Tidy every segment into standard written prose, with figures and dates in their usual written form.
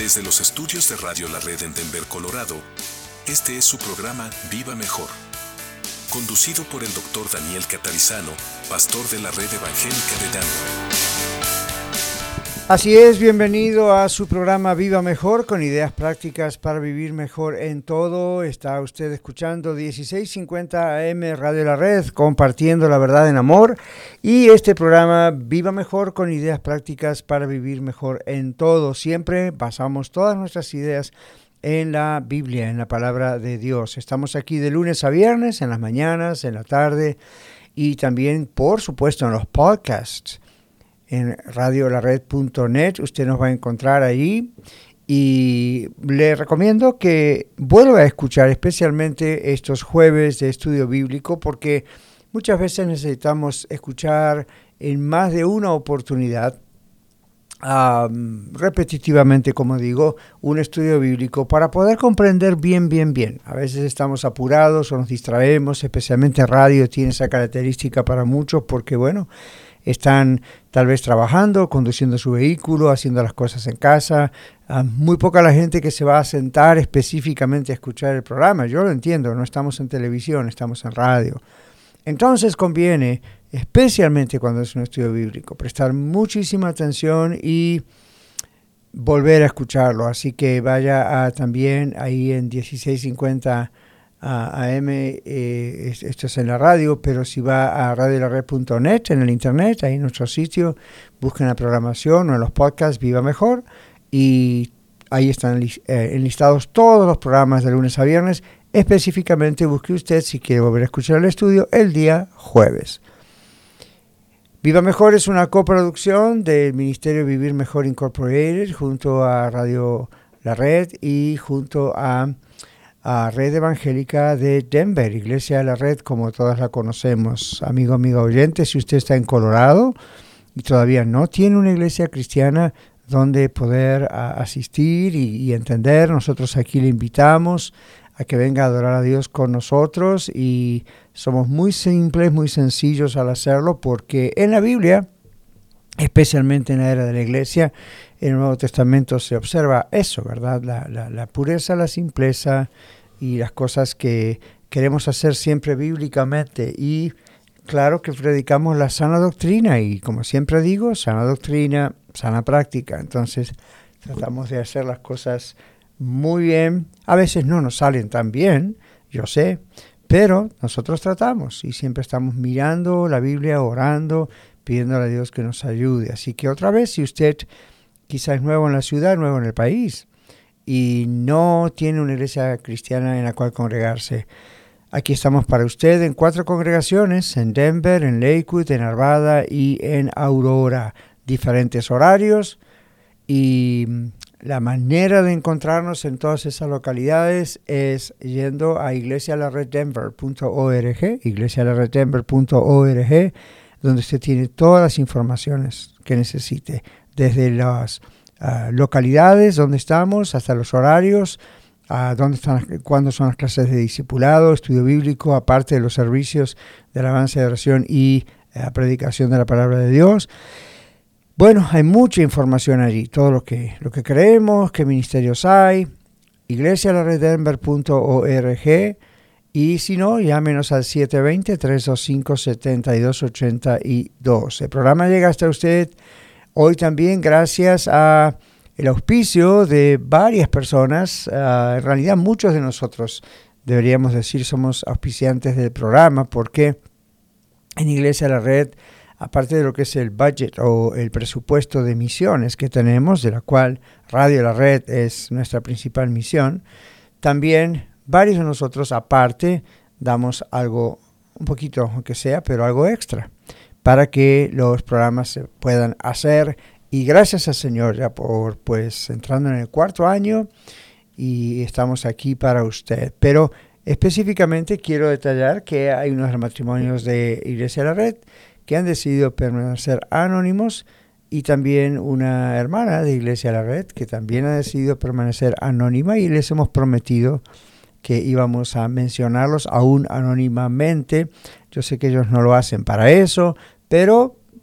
Desde los estudios de Radio La Red en Denver, Colorado, este es su programa Viva Mejor, conducido por el Dr. Daniel Catarizano, pastor de la Red Evangélica de Denver. Así es, bienvenido a su programa Viva Mejor, con ideas prácticas para vivir mejor en todo. Está usted escuchando 1650 AM Radio La Red, compartiendo la verdad en amor. Y este programa Viva Mejor, con ideas prácticas para vivir mejor en todo. Siempre basamos todas nuestras ideas en la Biblia, en la palabra de Dios. Estamos aquí de lunes a viernes, en las mañanas, en la tarde y también, por supuesto, en los podcasts. En radiolared.net usted nos va a encontrar allí y le recomiendo que vuelva a escuchar especialmente estos jueves de estudio bíblico, porque muchas veces necesitamos escuchar en más de una oportunidad, repetitivamente, como digo, un estudio bíblico para poder comprender bien. A veces estamos apurados o nos distraemos, especialmente radio tiene esa característica para muchos porque, bueno, están tal vez trabajando, conduciendo su vehículo, haciendo las cosas en casa. Muy poca la gente que se va a sentar específicamente a escuchar el programa. Yo lo entiendo, no estamos en televisión, estamos en radio. Entonces conviene, especialmente cuando es un estudio bíblico, prestar muchísima atención y volver a escucharlo. Así que vaya también ahí en 1650 AM, esto es en la radio, pero si va a radiolared.net en el internet, ahí en nuestro sitio, busquen la programación o en los podcasts Viva Mejor y ahí están enlistados todos los programas de lunes a viernes. Específicamente busque usted si quiere volver a escuchar el estudio el día jueves. Viva Mejor es una coproducción del Ministerio Vivir Mejor Incorporated junto a Radio La Red y junto a Red Evangélica de Denver, Iglesia de la Red, como todas la conocemos. Amigo oyente, si usted está en Colorado y todavía no tiene una iglesia cristiana donde poder asistir y entender, nosotros aquí le invitamos a que venga a adorar a Dios con nosotros, y somos muy simples, muy sencillos al hacerlo, porque en la Biblia, especialmente en la era de la iglesia, en el Nuevo Testamento se observa eso, ¿verdad? La pureza, la simpleza y las cosas que queremos hacer siempre bíblicamente. Y claro que predicamos la sana doctrina y, como siempre digo, sana doctrina, sana práctica. Entonces tratamos de hacer las cosas muy bien. A veces no nos salen tan bien, yo sé, pero nosotros tratamos y siempre estamos mirando la Biblia, orando, pidiéndole a Dios que nos ayude. Así que otra vez, si usted quizás es nuevo en la ciudad, nuevo en el país, y no tiene una iglesia cristiana en la cual congregarse, aquí estamos para usted en 4 congregaciones, en Denver, en Lakewood, en Arvada y en Aurora. Diferentes horarios, y la manera de encontrarnos en todas esas localidades es yendo a iglesialareddenver.org, iglesialareddenver.org, donde usted tiene todas las informaciones que necesite, desde las localidades donde estamos hasta los horarios, cuándo son las clases de discipulado, estudio bíblico, aparte de los servicios de alabanza, de oración y predicación de la palabra de Dios. Bueno, hay mucha información allí, todo lo que creemos, qué ministerios hay, iglesialareddenver.org. Y si no, llámenos al 720-325-7282. El programa llega hasta usted hoy también gracias a el auspicio de varias personas. En realidad, muchos de nosotros, deberíamos decir, somos auspiciantes del programa, porque en Iglesia de la Red, aparte de lo que es el budget o el presupuesto de misiones que tenemos, de la cual Radio La Red es nuestra principal misión, también varios de nosotros, aparte, damos algo, un poquito aunque sea, pero algo extra, para que los programas se puedan hacer. Y gracias al Señor ya por, entrando en el 4º año, y estamos aquí para usted. Pero específicamente quiero detallar que hay unos matrimonios de Iglesia de la Red que han decidido permanecer anónimos, y también una hermana de Iglesia de la Red que también ha decidido permanecer anónima, y les hemos prometido que íbamos a mencionarlos aún anónimamente. Yo sé que ellos no lo hacen para eso, pero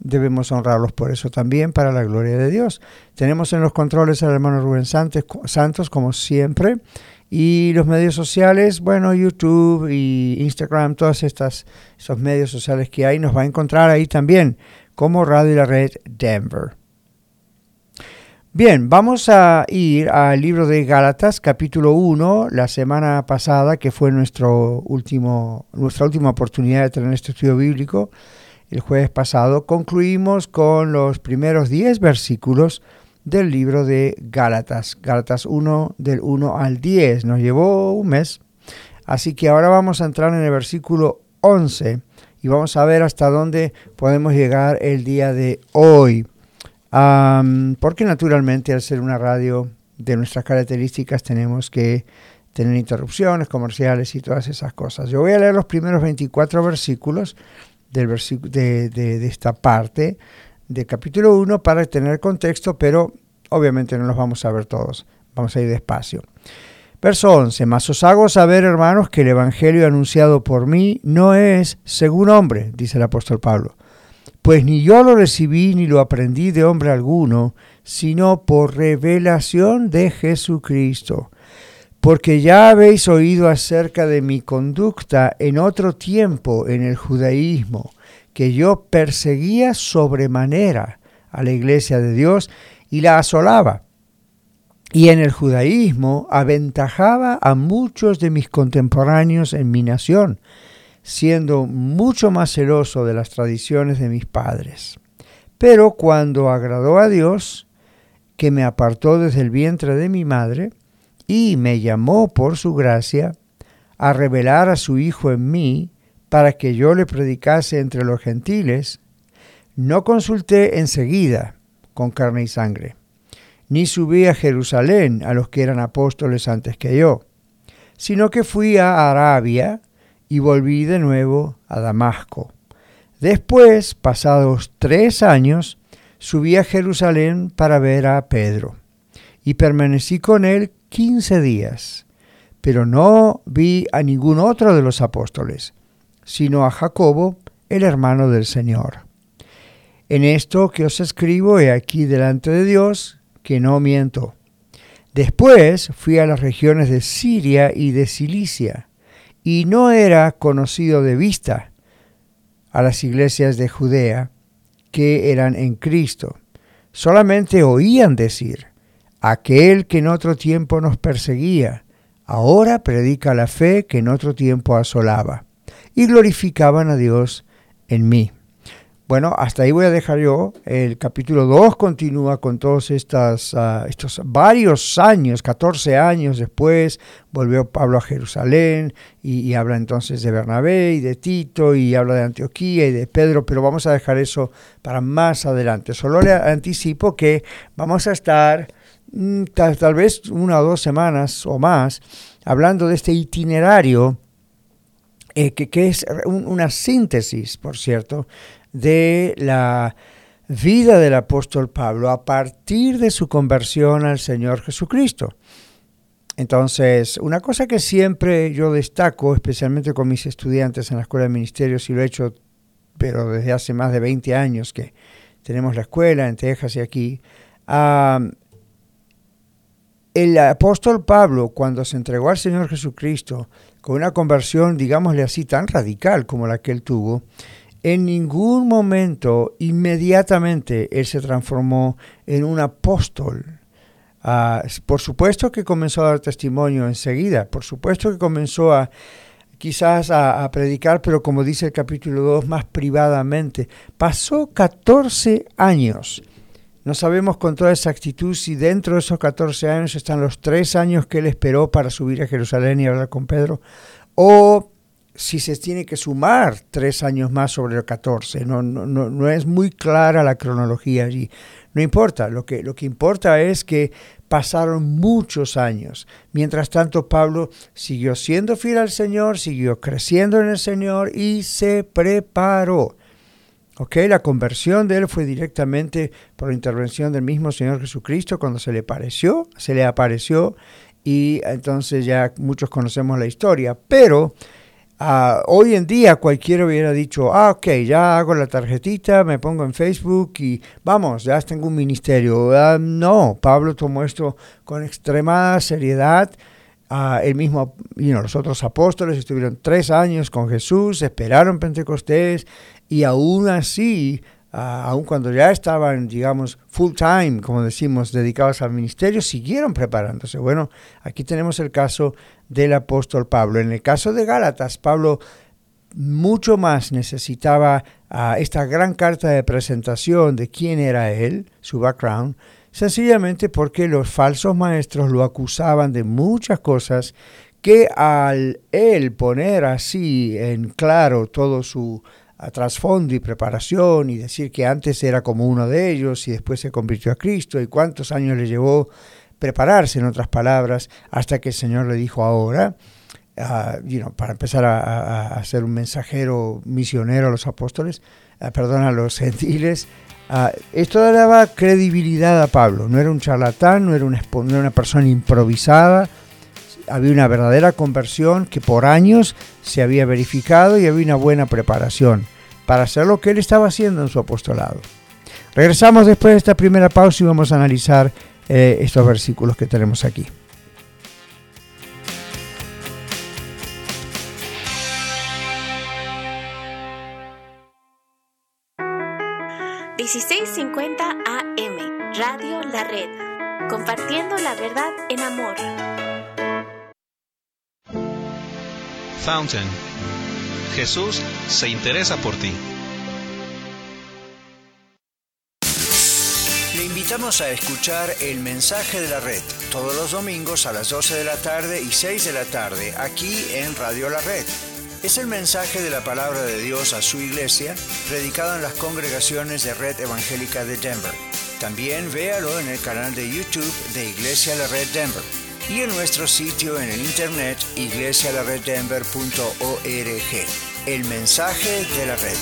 debemos honrarlos por eso también, para la gloria de Dios. Tenemos en los controles al hermano Rubén Santos, como siempre, y los medios sociales, bueno, YouTube y Instagram, todos esos medios sociales que hay, nos va a encontrar ahí también, como Radio La Red Denver. Bien, vamos a ir al libro de Gálatas, capítulo 1, la semana pasada, que fue nuestra última oportunidad de tener este estudio bíblico. El jueves pasado concluimos con los primeros 10 versículos del libro de Gálatas. Gálatas 1, del 1 al 10. Nos llevó un mes. Así que ahora vamos a entrar en el versículo 11 y vamos a ver hasta dónde podemos llegar el día de hoy. Porque naturalmente al ser una radio de nuestras características tenemos que tener interrupciones comerciales y todas esas cosas. Yo voy a leer los primeros 24 versículos de esta parte del capítulo 1 para tener contexto, pero obviamente no los vamos a ver todos. Vamos a ir despacio. Verso 11. Mas os hago saber, hermanos, que el evangelio anunciado por mí no es según hombre, dice el apóstol Pablo. Pues ni yo lo recibí ni lo aprendí de hombre alguno, sino por revelación de Jesucristo. Porque ya habéis oído acerca de mi conducta en otro tiempo en el judaísmo, que yo perseguía sobremanera a la iglesia de Dios y la asolaba. Y en el judaísmo aventajaba a muchos de mis contemporáneos en mi nación, siendo mucho más celoso de las tradiciones de mis padres. Pero cuando agradó a Dios, que me apartó desde el vientre de mi madre, y me llamó por su gracia a revelar a su Hijo en mí, para que yo le predicase entre los gentiles, no consulté enseguida con carne y sangre, ni subí a Jerusalén a los que eran apóstoles antes que yo, sino que fui a Arabia, y volví de nuevo a Damasco. Después, pasados 3 años, subí a Jerusalén para ver a Pedro, y permanecí con él 15 días, pero no vi a ningún otro de los apóstoles, sino a Jacobo, el hermano del Señor. En esto que os escribo, he aquí delante de Dios, que no miento. Después fui a las regiones de Siria y de Cilicia, y no era conocido de vista a las iglesias de Judea que eran en Cristo. Solamente oían decir, aquel que en otro tiempo nos perseguía, ahora predica la fe que en otro tiempo asolaba, y glorificaban a Dios en mí. Bueno, hasta ahí voy a dejar yo. El capítulo 2 continúa con todos estos varios años, 14 años después, volvió Pablo a Jerusalén y habla entonces de Bernabé y de Tito y habla de Antioquía y de Pedro, pero vamos a dejar eso para más adelante. Solo le anticipo que vamos a estar tal vez 1 o 2 semanas o más hablando de este itinerario que es una síntesis, por cierto, de la vida del apóstol Pablo a partir de su conversión al Señor Jesucristo. Entonces, una cosa que siempre yo destaco, especialmente con mis estudiantes en la Escuela de Ministerios, y lo he hecho, pero desde hace más de 20 años que tenemos la escuela en Texas y aquí, el apóstol Pablo, cuando se entregó al Señor Jesucristo, con una conversión, digámosle así, tan radical como la que él tuvo, en ningún momento, inmediatamente, él se transformó en un apóstol. Por supuesto que comenzó a dar testimonio enseguida, por supuesto que comenzó quizás a predicar, pero como dice el capítulo 2, más privadamente. Pasó 14 años. No sabemos con toda exactitud si dentro de esos 14 años están los 3 años que él esperó para subir a Jerusalén y hablar con Pedro, o si se tiene que sumar 3 años más sobre los 14. No es muy clara la cronología allí. No importa, lo que importa es que pasaron muchos años. Mientras tanto, Pablo siguió siendo fiel al Señor, siguió creciendo en el Señor y se preparó. La conversión de él fue directamente por la intervención del mismo Señor Jesucristo cuando se le apareció, y entonces ya muchos conocemos la historia. Pero Hoy en día cualquiera hubiera dicho, ok, ya hago la tarjetita, me pongo en Facebook y vamos, ya tengo un ministerio. No, Pablo tomó esto con extremada seriedad. El mismo, los otros apóstoles estuvieron 3 años con Jesús, esperaron Pentecostés y aún así, aun cuando ya estaban, digamos, full time, como decimos, dedicados al ministerio, siguieron preparándose. Bueno, aquí tenemos el caso del apóstol Pablo. En el caso de Gálatas, Pablo mucho más necesitaba esta gran carta de presentación de quién era él, su background, sencillamente porque los falsos maestros lo acusaban de muchas cosas que al él poner así en claro todo su trasfondo y preparación y decir que antes era como uno de ellos y después se convirtió a Cristo y cuántos años le llevó prepararse, en otras palabras, hasta que el Señor le dijo ahora, para empezar a ser un mensajero misionero a los apóstoles, a los gentiles. Esto daba credibilidad a Pablo, no era un charlatán, no era una persona improvisada, había una verdadera conversión que por años se había verificado y había una buena preparación para hacer lo que él estaba haciendo en su apostolado. Regresamos después de esta primera pausa y vamos a analizar estos versículos que tenemos aquí. ...1650 AM, Radio La Red, compartiendo la verdad en amor. Fountain. Jesús se interesa por ti. Le invitamos a escuchar El Mensaje de la Red, todos los domingos a las 12 de la tarde y 6 de la tarde, aquí en Radio La Red. Es el mensaje de la palabra de Dios a su iglesia, predicado en las congregaciones de Red Evangélica de Denver. También véalo en el canal de YouTube de Iglesia La Red Denver y en nuestro sitio en el internet iglesialareddenver.org. El mensaje de la red.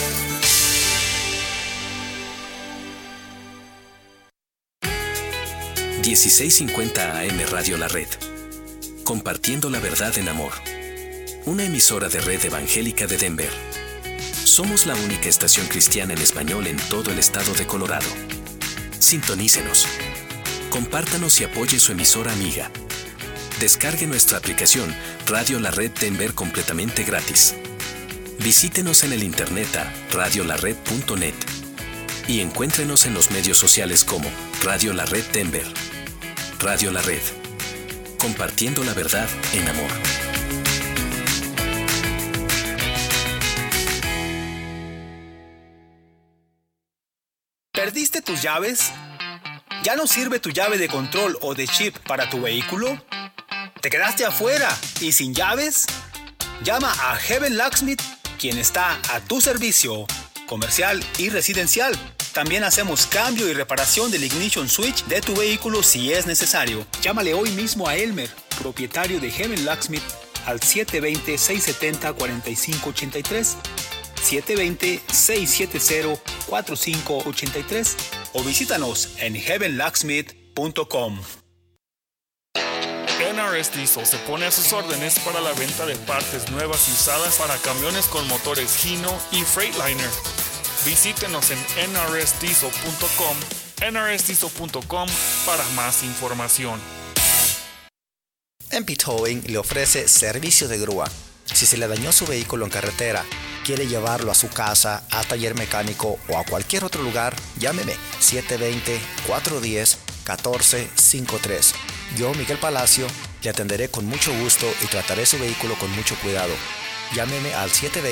...1650 AM Radio La Red. Compartiendo la verdad en amor. Una emisora de Red Evangélica de Denver. Somos la única estación cristiana en español en todo el estado de Colorado. Sintonícenos. Compártanos y apoye su emisora amiga. Descargue nuestra aplicación Radio La Red Denver completamente gratis. Visítenos en el internet a radiolared.net y encuéntrenos en los medios sociales como Radio La Red Denver. Radio La Red. Compartiendo la verdad en amor. ¿Perdiste tus llaves? ¿Ya no sirve tu llave de control o de chip para tu vehículo? ¿Te quedaste afuera y sin llaves? Llama a Heaven Locksmith, quien está a tu servicio, comercial y residencial. También hacemos cambio y reparación del ignition switch de tu vehículo si es necesario. Llámale hoy mismo a Elmer, propietario de Heaven Locksmith, al 720-670-4583. 720-670-4583 o visítanos en heavenlocksmith.com. NRS Diesel se pone a sus órdenes para la venta de partes nuevas y usadas para camiones con motores Hino y Freightliner. Visítenos en nrsdiesel.com, nrsdiesel.com para más información. MP Towing le ofrece servicio de grúa. Si se le dañó su vehículo en carretera, quiere llevarlo a su casa, a taller mecánico o a cualquier otro lugar, llámeme 720-410-1453. Yo, Miguel Palacio, le atenderé con mucho gusto y trataré su vehículo con mucho cuidado. Llámeme al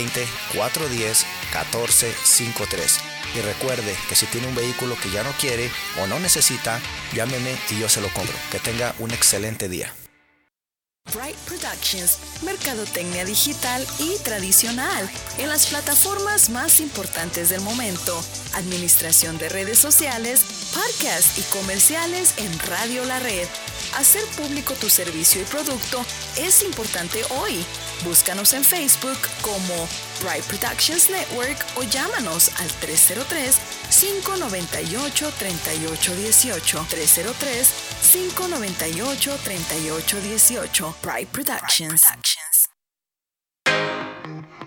720-410-1453. Y recuerde que si tiene un vehículo que ya no quiere o no necesita, llámeme y yo se lo compro. Que tenga un excelente día. Bright Productions, mercadotecnia digital y tradicional en las plataformas más importantes del momento, administración de redes sociales, podcasts y comerciales en Radio La Red. Hacer público tu servicio y producto es importante hoy. Búscanos en Facebook como Bright Productions Network o llámanos al 303-598-3818. 303-598-3818. Bright Productions.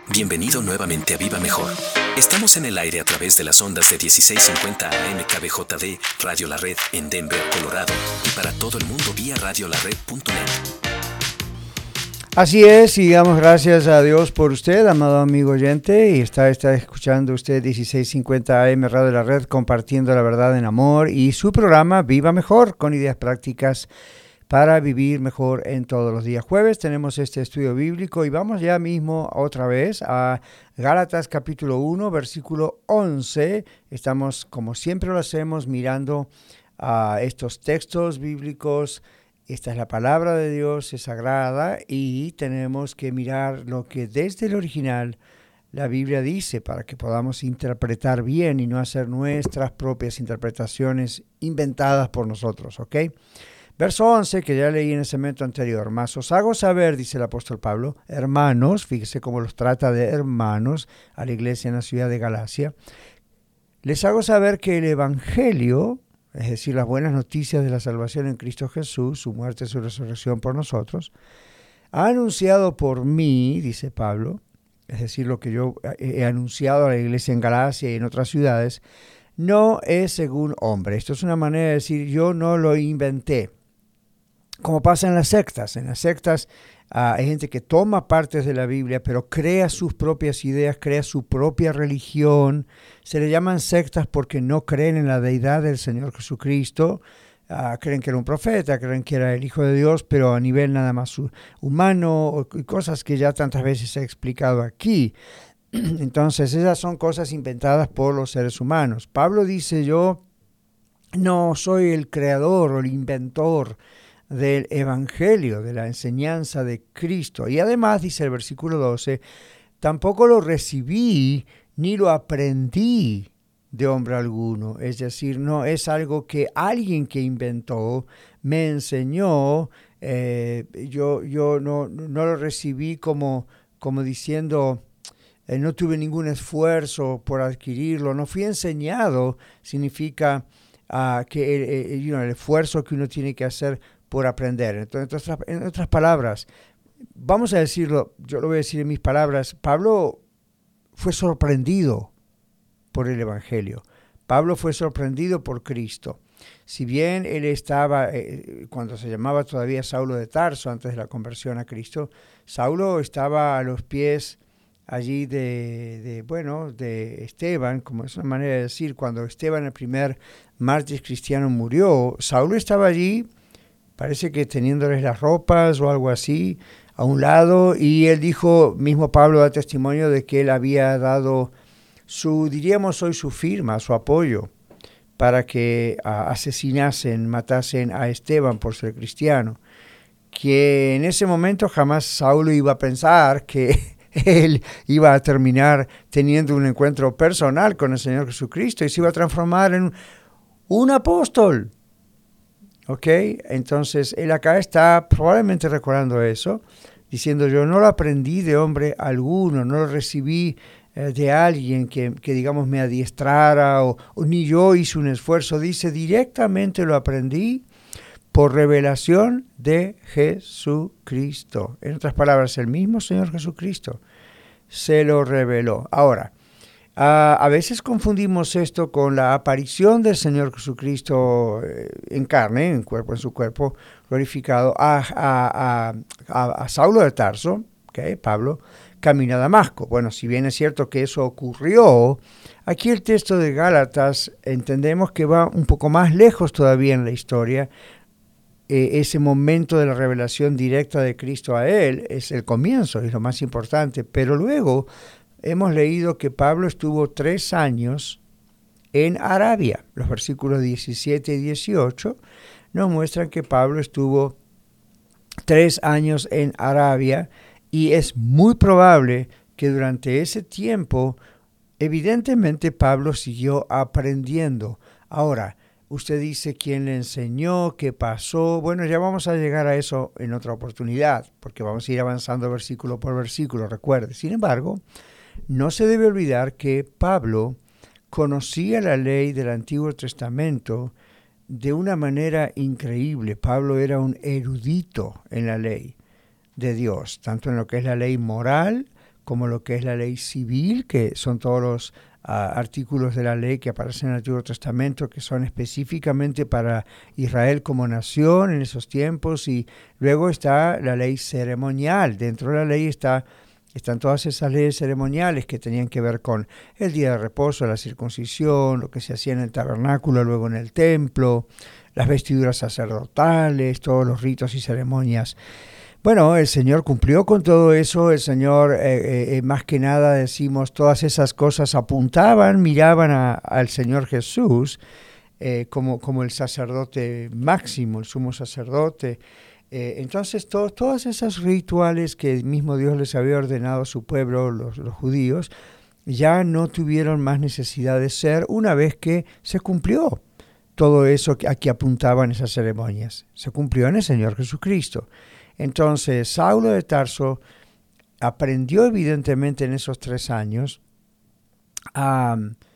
Bienvenido nuevamente a Viva Mejor. Estamos en el aire a través de las ondas de 1650 AM KBJD, Radio La Red en Denver, Colorado, y para todo el mundo vía radiolared.net. Así es, y damos gracias a Dios por usted, amado amigo oyente, y está escuchando usted 1650 AM Radio La Red, compartiendo la verdad en amor, y su programa Viva Mejor, con ideas prácticas para vivir mejor en todos los días. Jueves tenemos este estudio bíblico y vamos ya mismo otra vez a Gálatas capítulo 1, versículo 11. Estamos, como siempre lo hacemos, mirando a estos textos bíblicos. Esta es la palabra de Dios, es sagrada, y tenemos que mirar lo que desde el original la Biblia dice para que podamos interpretar bien y no hacer nuestras propias interpretaciones inventadas por nosotros, ¿ok? Verso 11, que ya leí en el segmento anterior. Mas os hago saber, dice el apóstol Pablo, hermanos, fíjese cómo los trata de hermanos a la iglesia en la ciudad de Galacia, les hago saber que el evangelio, es decir, las buenas noticias de la salvación en Cristo Jesús, su muerte y su resurrección por nosotros, ha anunciado por mí, dice Pablo, es decir, lo que yo he anunciado a la iglesia en Galacia y en otras ciudades, no es según hombre. Esto es una manera de decir, yo no lo inventé. Como pasa en las sectas. En las sectas hay gente que toma partes de la Biblia, pero crea sus propias ideas, crea su propia religión. Se le llaman sectas porque no creen en la deidad del Señor Jesucristo. Creen que era un profeta, creen que era el Hijo de Dios, pero a nivel nada más humano, y cosas que ya tantas veces he explicado aquí. Entonces, esas son cosas inventadas por los seres humanos. Pablo dice, yo no soy el creador o el inventor del evangelio, de la enseñanza de Cristo. Y además, dice el versículo 12, tampoco lo recibí ni lo aprendí de hombre alguno. Es decir, no es algo que alguien que inventó me enseñó. Yo no lo recibí como diciendo, no tuve ningún esfuerzo por adquirirlo. No fui enseñado, significa que el esfuerzo que uno tiene que hacer por aprender. Entonces, en otras palabras, vamos a decirlo, yo lo voy a decir en mis palabras, Pablo fue sorprendido por el Evangelio. Pablo fue sorprendido por Cristo. Si bien él estaba, cuando se llamaba todavía Saulo de Tarso, antes de la conversión a Cristo, Saulo estaba a los pies allí de Esteban, como es una manera de decir, cuando Esteban, el primer mártir cristiano, murió, Saulo estaba allí, parece que teniéndoles las ropas o algo así, a un lado, y él dijo, mismo Pablo da testimonio de que él había dado hoy su firma, su apoyo, para que matasen a Esteban por ser cristiano. Que en ese momento jamás Saulo iba a pensar que él iba a terminar teniendo un encuentro personal con el Señor Jesucristo y se iba a transformar en un apóstol. ¿Ok? Entonces, él acá está probablemente recordando eso, diciendo, yo no lo aprendí de hombre alguno, no lo recibí de alguien que digamos me adiestrara o ni yo hice un esfuerzo. Dice, directamente lo aprendí por revelación de Jesucristo. En otras palabras, el mismo Señor Jesucristo se lo reveló. Ahora, a veces confundimos esto con la aparición del Señor Jesucristo en carne, en su cuerpo glorificado, a Saulo de Tarso, ¿okay? Pablo, camino a Damasco. Bueno, si bien es cierto que eso ocurrió, aquí el texto de Gálatas entendemos que va un poco más lejos todavía en la historia. Ese momento de la revelación directa de Cristo a él es el comienzo, es lo más importante, pero luego hemos leído que Pablo estuvo 3 años en Arabia. Los versículos 17 y 18 nos muestran que Pablo estuvo 3 años en Arabia y es muy probable que durante ese tiempo, evidentemente, Pablo siguió aprendiendo. Ahora, usted dice quién le enseñó, qué pasó. Bueno, ya vamos a llegar a eso en otra oportunidad, porque vamos a ir avanzando versículo por versículo, recuerde. Sin embargo, no se debe olvidar que Pablo conocía la ley del Antiguo Testamento de una manera increíble. Pablo era un erudito en la ley de Dios, tanto en lo que es la ley moral como lo que es la ley civil, que son todos los artículos de la ley que aparecen en el Antiguo Testamento, que son específicamente para Israel como nación en esos tiempos, y luego está la ley ceremonial. Dentro de la ley están todas esas leyes ceremoniales que tenían que ver con el día de reposo, la circuncisión, lo que se hacía en el tabernáculo, luego en el templo, las vestiduras sacerdotales, todos los ritos y ceremonias. Bueno, el Señor cumplió con todo eso. El Señor, más que nada decimos, todas esas cosas miraban al Señor Jesús como el sacerdote máximo, el sumo sacerdote. Entonces todos esos rituales que el mismo Dios les había ordenado a su pueblo, los judíos, ya no tuvieron más necesidad de ser una vez que se cumplió todo eso a que apuntaban esas ceremonias. Se cumplió en el Señor Jesucristo. Entonces Saulo de Tarso aprendió evidentemente en esos 3 años a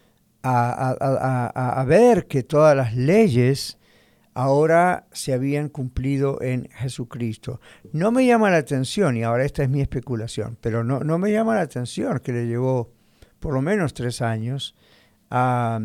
ver que todas las leyes ahora se habían cumplido en Jesucristo. No me llama la atención, y ahora esta es mi especulación, pero no me llama la atención que le llevó por lo menos 3 años a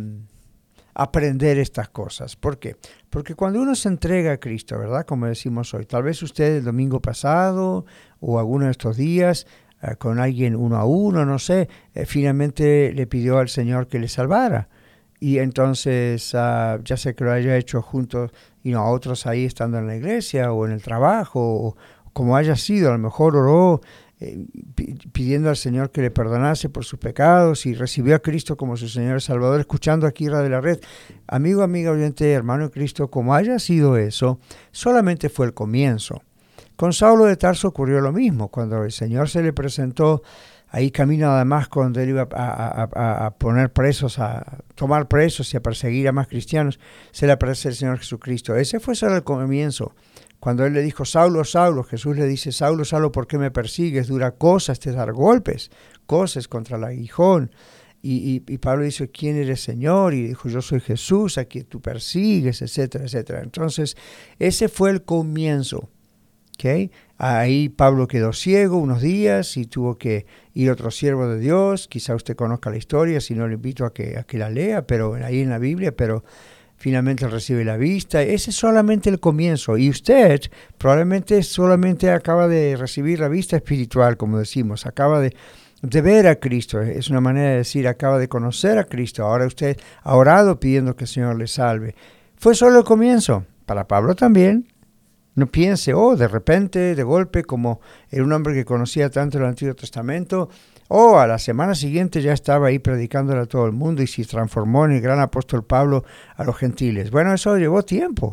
aprender estas cosas. ¿Por qué? Porque cuando uno se entrega a Cristo, ¿verdad? Como decimos hoy, tal vez usted el domingo pasado o alguno de estos días, con alguien 1 a 1, no sé, finalmente le pidió al Señor que le salvara. Y entonces, ya sea que lo haya hecho junto a otros ahí estando en la iglesia o en el trabajo, o como haya sido, a lo mejor oró pidiendo al Señor que le perdonase por sus pecados y recibió a Cristo como su Señor y Salvador, escuchando aquí Radio La Red. Amigo, amiga, oyente, hermano de Cristo, como haya sido eso, solamente fue el comienzo. Con Saulo de Tarso ocurrió lo mismo. Cuando el Señor se le presentó ahí camino a Damasco, donde él iba a poner presos, a tomar presos y a perseguir a más cristianos, se le aparece el Señor Jesucristo. Ese fue solo el comienzo. Cuando él le dijo, Saulo, Saulo, Jesús le dice, Saulo, Saulo, ¿por qué me persigues? Dura cosas te dar golpes, cosas contra el aguijón. Y Pablo dice, ¿quién eres, Señor? Y dijo, yo soy Jesús, a quien tú persigues, etcétera, etcétera. Entonces, ese fue el comienzo. ¿Okay? Ahí Pablo quedó ciego unos días y tuvo que ir otro siervo de Dios. Quizá usted conozca la historia, si no le invito a que la lea, pero ahí en la Biblia, pero finalmente recibe la vista. Ese es solamente el comienzo. Y usted probablemente solamente acaba de recibir la vista espiritual, como decimos. Acaba de ver a Cristo. Es una manera de decir, acaba de conocer a Cristo. Ahora usted ha orado pidiendo que el Señor le salve. Fue solo el comienzo. Para Pablo también. No piense, de repente, de golpe, como era un hombre que conocía tanto el Antiguo Testamento, a la semana siguiente ya estaba ahí predicándole a todo el mundo y se transformó en el gran apóstol Pablo a los gentiles. Bueno, eso llevó tiempo.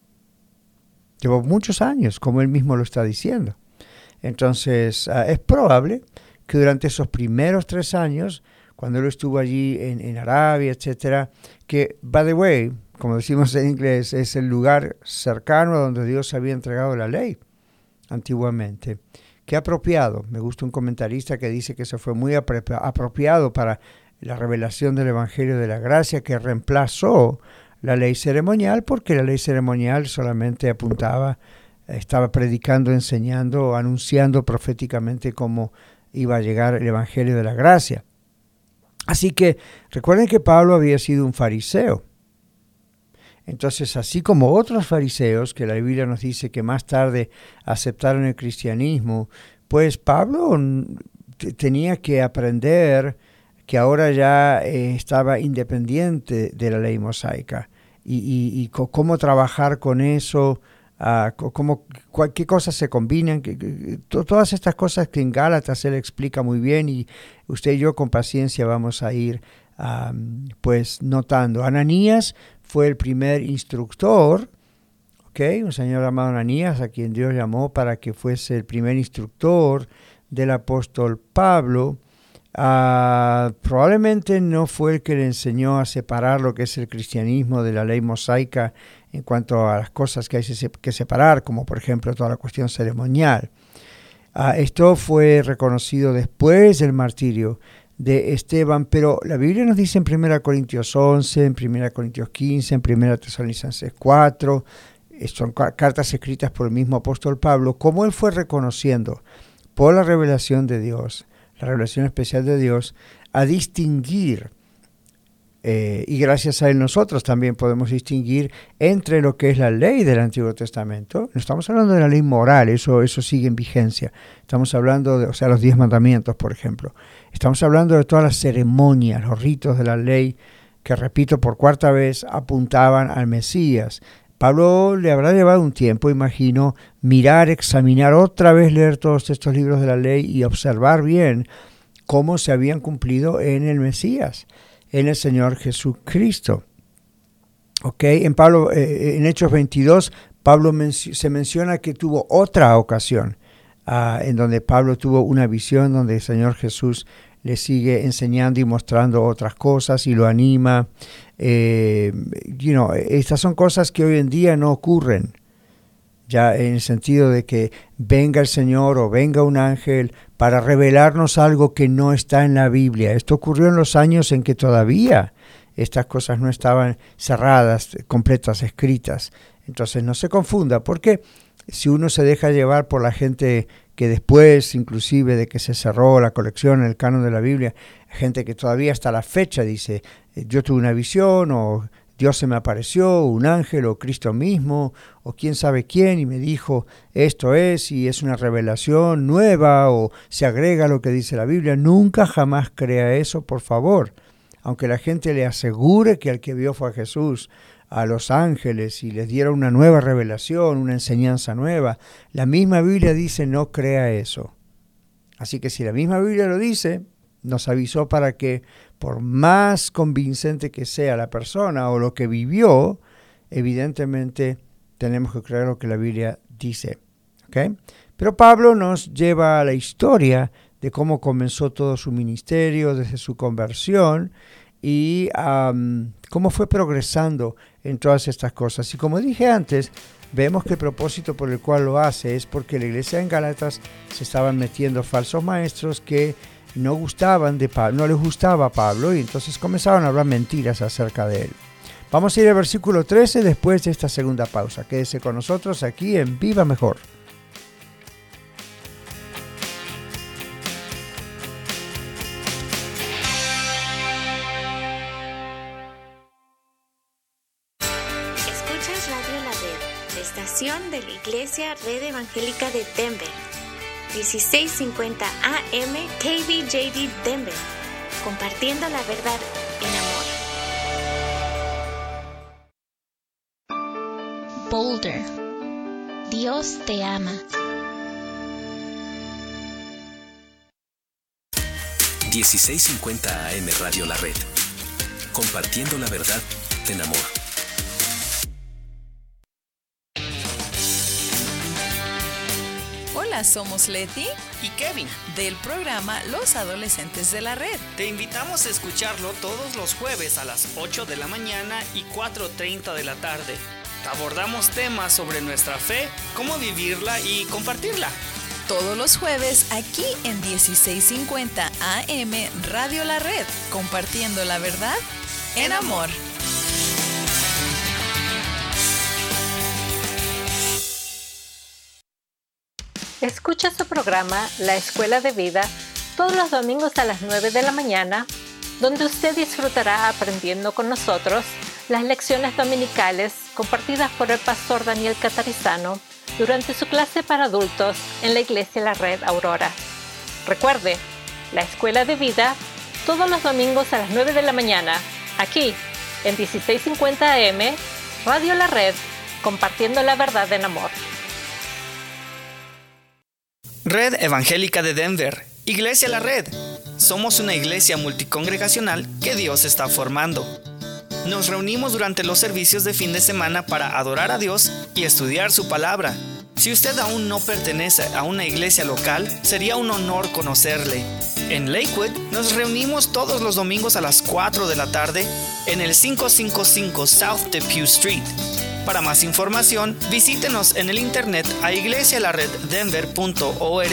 Llevó muchos años, como él mismo lo está diciendo. Entonces, es probable que durante esos primeros 3 años, cuando él estuvo allí en Arabia, etcétera, que, by the way, como decimos en inglés, es el lugar cercano a donde Dios había entregado la ley antiguamente. Qué apropiado. Me gusta un comentarista que dice que eso fue muy apropiado para la revelación del Evangelio de la Gracia, que reemplazó la ley ceremonial, porque la ley ceremonial solamente estaba predicando, enseñando, anunciando proféticamente cómo iba a llegar el Evangelio de la Gracia. Así que recuerden que Pablo había sido un fariseo. Entonces, así como otros fariseos, que la Biblia nos dice que más tarde aceptaron el cristianismo, pues Pablo tenía que aprender que ahora ya estaba independiente de la ley mosaica y cómo trabajar con eso, qué cosas se combinan, todas estas cosas que en Gálatas él explica muy bien y usted y yo con paciencia vamos a ir pues notando. Ananías fue el primer instructor, un señor llamado Ananías, a quien Dios llamó para que fuese el primer instructor del apóstol Pablo. Probablemente no fue el que le enseñó a separar lo que es el cristianismo de la ley mosaica en cuanto a las cosas que hay que separar, como por ejemplo toda la cuestión ceremonial. Esto fue reconocido después del martirio de Esteban, pero la Biblia nos dice en 1 Corintios 11, en 1 Corintios 15, en 1 Tesalonicenses 4, son cartas escritas por el mismo apóstol Pablo, cómo él fue reconociendo por la revelación de Dios la revelación especial de Dios, a distinguir, y gracias a él nosotros también podemos distinguir entre lo que es la ley del Antiguo Testamento. No estamos hablando de la ley moral, eso sigue en vigencia. Estamos hablando de, los 10 mandamientos, por ejemplo. Estamos hablando de todas las ceremonias, los ritos de la ley, que repito por cuarta vez, apuntaban al Mesías. Pablo le habrá llevado un tiempo, imagino, mirar, examinar, otra vez leer todos estos libros de la ley y observar bien cómo se habían cumplido en el Mesías, en el Señor Jesucristo. En Hechos 22, Pablo se menciona que tuvo otra ocasión en donde Pablo tuvo una visión donde el Señor Jesús le sigue enseñando y mostrando otras cosas y lo anima. Estas son cosas que hoy en día no ocurren, ya en el sentido de que venga el Señor o venga un ángel para revelarnos algo que no está en la Biblia. Esto ocurrió en los años en que todavía estas cosas no estaban cerradas, completas, escritas. Entonces no se confunda, porque si uno se deja llevar por la gente que después, inclusive de que se cerró la colección, el canon de la Biblia, gente que todavía hasta la fecha dice, yo tuve una visión, o Dios se me apareció, un ángel, o Cristo mismo, o quién sabe quién, y me dijo, esto es, y es una revelación nueva, o se agrega a lo que dice la Biblia. Nunca jamás crea eso, por favor. Aunque la gente le asegure que al que vio fue a Jesús, a los ángeles, y les diera una nueva revelación, una enseñanza nueva, la misma Biblia dice no crea eso. Así que si la misma Biblia lo dice, nos avisó para que por más convincente que sea la persona o lo que vivió, evidentemente tenemos que creer lo que la Biblia dice. ¿Okay? Pero Pablo nos lleva a la historia de cómo comenzó todo su ministerio, desde su conversión, y cómo fue progresando en todas estas cosas. Y como dije antes, vemos que el propósito por el cual lo hace es porque la iglesia en Gálatas se estaban metiendo falsos maestros que no gustaban de Pablo, no les gustaba a Pablo, y entonces comenzaron a hablar mentiras acerca de él. Vamos a ir al versículo 13 después de esta segunda pausa. Quédese con nosotros aquí en Viva Mejor. De la Iglesia Red Evangélica de Denver, 1650 AM KBJD Denver, compartiendo la verdad en amor. Boulder, Dios te ama. 1650 AM Radio La Red, compartiendo la verdad en amor. Hola, somos Leti y Kevin del programa Los Adolescentes de la Red. Te invitamos a escucharlo todos los jueves a las 8 de la mañana y 4:30 de la tarde. Abordamos temas sobre nuestra fe, cómo vivirla y compartirla. Todos los jueves aquí en 1650 AM Radio La Red, compartiendo la verdad en amor. Escucha su programa La Escuela de Vida todos los domingos a las 9 de la mañana, donde usted disfrutará aprendiendo con nosotros las lecciones dominicales compartidas por el pastor Daniel Catarizano durante su clase para adultos en la Iglesia La Red Aurora. Recuerde, La Escuela de Vida todos los domingos a las 9 de la mañana, aquí en 1650 AM, Radio La Red, compartiendo la verdad en amor. Red Evangélica de Denver, Iglesia La Red. Somos una iglesia multicongregacional que Dios está formando. Nos reunimos durante los servicios de fin de semana para adorar a Dios y estudiar su palabra. Si usted aún no pertenece a una iglesia local, sería un honor conocerle. En Lakewood nos reunimos todos los domingos a las 4 de la tarde en el 555 South Depew Street. Para más información, visítenos en el internet a iglesialareddenver.org,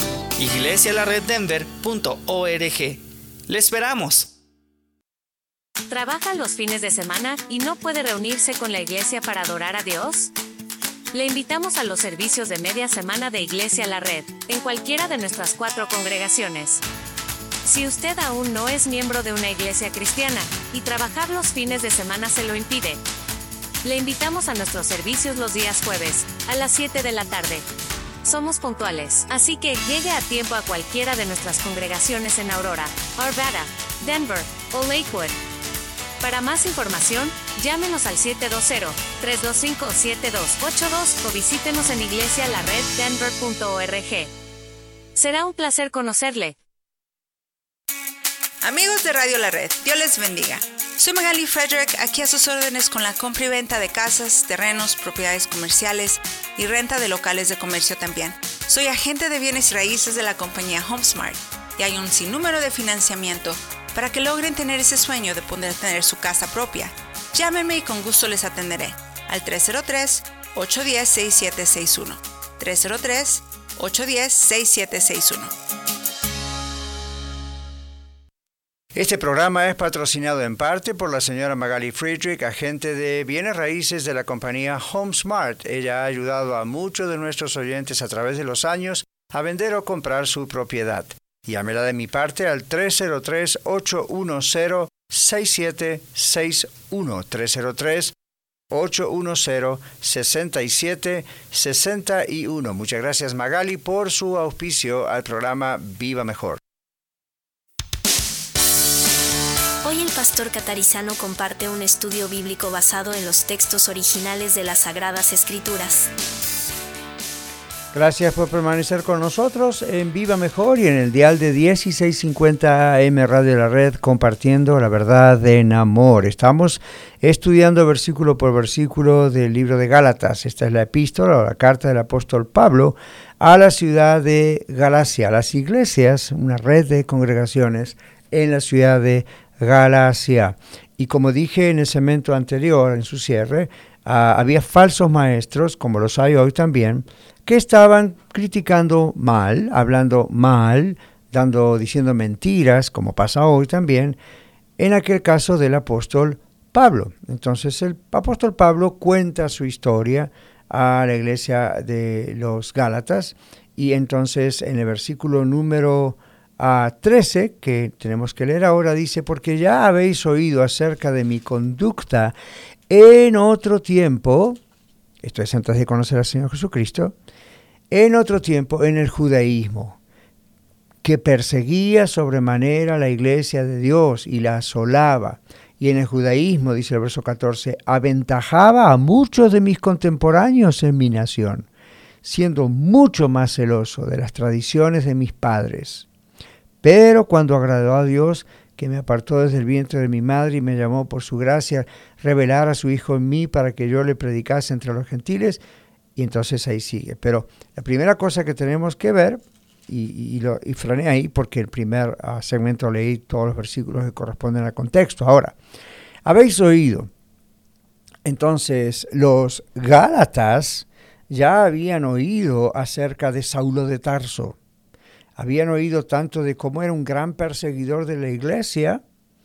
iglesialareddenver.org. ¡Le esperamos! ¿Trabaja los fines de semana y no puede reunirse con la iglesia para adorar a Dios? Le invitamos a los servicios de media semana de Iglesia La Red, en cualquiera de nuestras 4 congregaciones. Si usted aún no es miembro de una iglesia cristiana y trabajar los fines de semana se lo impide, le invitamos a nuestros servicios los días jueves, a las 7 de la tarde. Somos puntuales, así que llegue a tiempo a cualquiera de nuestras congregaciones en Aurora, Arvada, Denver o Lakewood. Para más información, llámenos al 720-325-7282 o visítenos en iglesialareddenver.org. Será un placer conocerle. Amigos de Radio La Red, Dios les bendiga. Soy Magali Frederick, aquí a sus órdenes con la compra y venta de casas, terrenos, propiedades comerciales y renta de locales de comercio también. Soy agente de bienes raíces de la compañía HomeSmart y hay un sinnúmero de financiamiento para que logren tener ese sueño de poder tener su casa propia. Llámenme y con gusto les atenderé al 303-810-6761. 303-810-6761. Este programa es patrocinado en parte por la señora Magali Friedrich, agente de bienes raíces de la compañía HomeSmart. Ella ha ayudado a muchos de nuestros oyentes a través de los años a vender o comprar su propiedad. Llámela de mi parte al 303-810-6761. 303-810-6761. Muchas gracias, Magali, por su auspicio al programa Viva Mejor. Hoy el pastor Catarizano comparte un estudio bíblico basado en los textos originales de las Sagradas Escrituras. Gracias por permanecer con nosotros en Viva Mejor y en el dial de 1650 AM Radio La Red, compartiendo la verdad en amor. Estamos estudiando versículo por versículo del libro de Gálatas. Esta es la epístola o la carta del apóstol Pablo a la ciudad de Galacia, a las iglesias, una red de congregaciones en la ciudad de Galacia. Y como dije en el segmento anterior, en su cierre, había falsos maestros, como los hay hoy también, que estaban criticando mal, hablando mal, diciendo mentiras, como pasa hoy también, en aquel caso del apóstol Pablo. Entonces el apóstol Pablo cuenta su historia a la iglesia de los Gálatas, y entonces en el versículo número 13, que tenemos que leer ahora, dice: porque ya habéis oído acerca de mi conducta en otro tiempo, esto es antes de conocer al Señor Jesucristo, en otro tiempo en el judaísmo, que perseguía sobremanera la iglesia de Dios y la asolaba. Y en el judaísmo, dice el verso 14, aventajaba a muchos de mis contemporáneos en mi nación, siendo mucho más celoso de las tradiciones de mis padres. Pero cuando agradó a Dios, que me apartó desde el vientre de mi madre y me llamó por su gracia, revelar a su Hijo en mí para que yo le predicase entre los gentiles, y entonces ahí sigue. Pero la primera cosa que tenemos que ver, y frené ahí porque el primer segmento leí todos los versículos que corresponden al contexto. Ahora, habéis oído. Entonces, los Gálatas ya habían oído acerca de Saulo de Tarso. Habían oído tanto de cómo era un gran perseguidor de la iglesia,